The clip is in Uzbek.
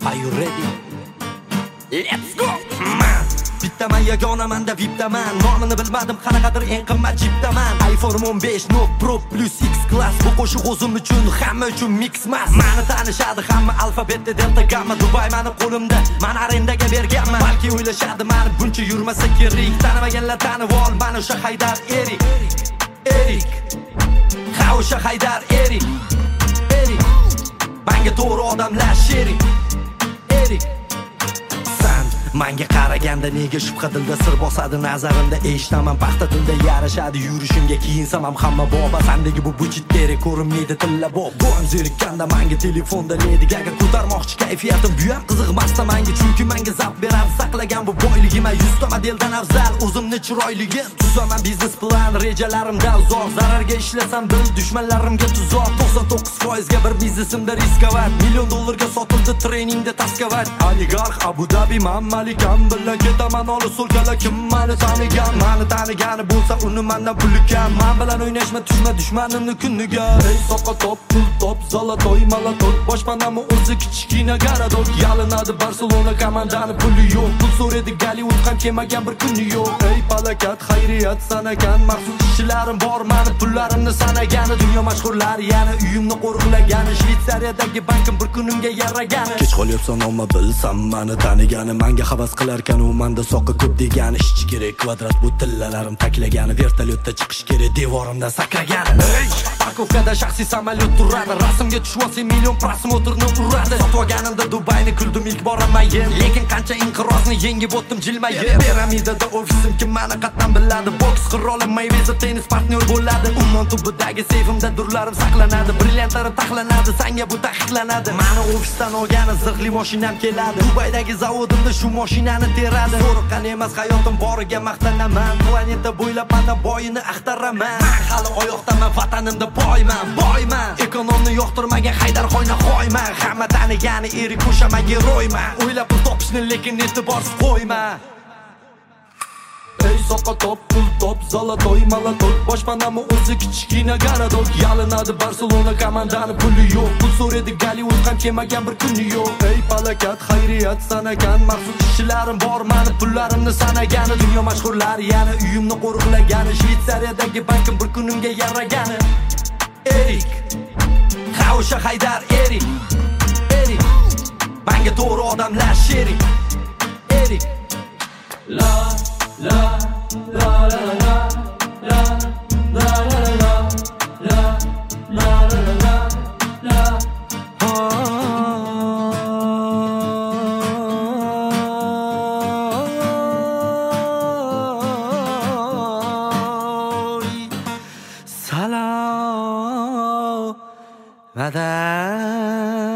Are you ready? Let's go! Man, bittaman yagonaman-da vipdaman. Nomini bilmadim, qanaqadir eng qimmat chipdaman. iPhone 15 Note Pro Plus X Class. Bu qo'shiq o'zim uchun, hamma uchun mix mas. Mani tanishadi hamma alfabetda delta gamma. Dubai mani qo'limda, men arendaga berganman. Balki o'ylashadi meni buncha yurmasa kerak. Tanimaganlar tanib ol, mana o'sha Haydar Erik. Ha o'sha Haydar Erik. Menga to'g'ri odamlar sherik. Menga qaraganda nega shubha dilda sir bosadi nazarimda eshitaman paxta tilda yarashadi yurishimga kiyinsam ham hamma boba sandagi bu buchitteri ko'rinmaydi tilla bob bo'm zerikkanda menga telefonda ledi gaga ko'tarmoqchi kayfiyatim bu ham qiziqmasda menga chunki menga zavq beradi saqlagan bu boyligim 100 ta modeldan afzal o'zimni chiroyligim tuzaman biznes plan rejalarimda uzoq zararga ishlasam bil dushmanlarimga tuzoq 99% ga bir biznesimda riskovat $1 ga sotildi treningda taskavat oligarx Abu Dhabi mamma Kam bilan ketaman olis so'lkala kim meni tanigani bo'lsa uni mendan puli kam men bilan o'ynashma tushma dushmanimni kuniga ey soqqa top pul top zolotoy malatot boshpanami o'zi kichkina garadok yalinadi Barselona komandani puli yo'q pul so'raydi Gollivud ham kelmagan bir kuni yo'q ey palakat xayriyat sanagan maxsus ishlarim bor meni pullarimni sanagani dunyo mashhurlari yana uyimni qo'riqlagani Shvetsariyadagi bankim bir kunimga yaragani kech qolyapsan omma bilsam meni tanigani menga havas qilarkan u menda soqqa ko'p degani ishchi kerak kvadrat bu tillalarim taklagani vertolyotda chiqish kerak devorimdan sakragani parkovkada shaxsiy samolyot turadi rasmga tushib olsang million prosmotrni uradi sotib olganimda Dubayni kuldim ilk boramayin lekin qancha inqirozni yengib o'tdim jilmayib piramidada ofisim kim meni qatdan biladi boks qiroli Mayweather tennis partnyor bo'ladi ummon tubidagi seyfimda durlarim saqlanadi brilliantlarim taxlanadi sanga bu taqiqlanadi meni ofisdan olgani zirhli mashinam keladi Dubaydagi zavodimda shu mashinani teradi zo'riqqan emas hayotim boriga maqtanaman planeta bo'ylab mana boyini axtaraman men hali oyoqdaman vatanimda boyman ekonomni yoqtirmagan Haydar xoyman hamma tanigani erik qo'shaman geroyman o'ylab pul topishni lekin e'tiborsiz qo'yma ey soqqa top pul top zolotoy malatot boshpanami o'zi kichkina garadok yalinadi Barselona komandani puli yo'q pul so'raydi Gollivud ham kelmagan bir kuni yo'q ey palakat xayriyat sanagan maxsus ishlarim bor meni pullarimni sanagani dunyo mashhurlari yana uyimni qo'riqlagani Shvetsariyadagi bankim bir kunimga yaragani Erik ha o'sha Haydar Erik menga to'g'ri odamlar sherik la la la la la la la la la la la la la salam